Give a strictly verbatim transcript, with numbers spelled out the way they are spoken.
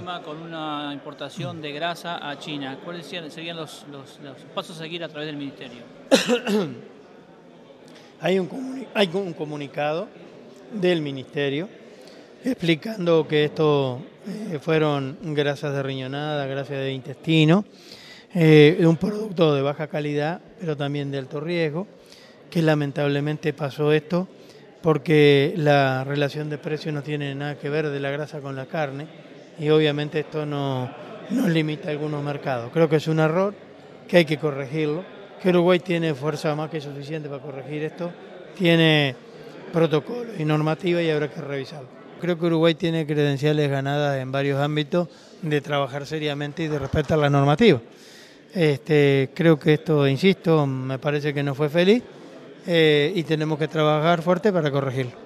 problema con una importación de grasa a China. ¿Cuáles serían los, los, los pasos a seguir a través del Ministerio? Hay un, comuni hay un comunicado del Ministerio explicando que esto eh, fueron grasas de riñonada, grasas de intestino, eh, un producto de baja calidad, pero también de alto riesgo, que lamentablemente pasó esto porque la relación de precio no tiene nada que ver de la grasa con la carne y obviamente esto no nos limita a algunos mercados. Creo que es un error, que hay que corregirlo, que Uruguay tiene fuerza más que suficiente para corregir esto, tiene protocolo y normativa y habrá que revisarlo. Creo que Uruguay tiene credenciales ganadas en varios ámbitos de trabajar seriamente y de respetar la normativa. Este, creo que esto, insisto, me parece que no fue feliz eh, y tenemos que trabajar fuerte para corregirlo.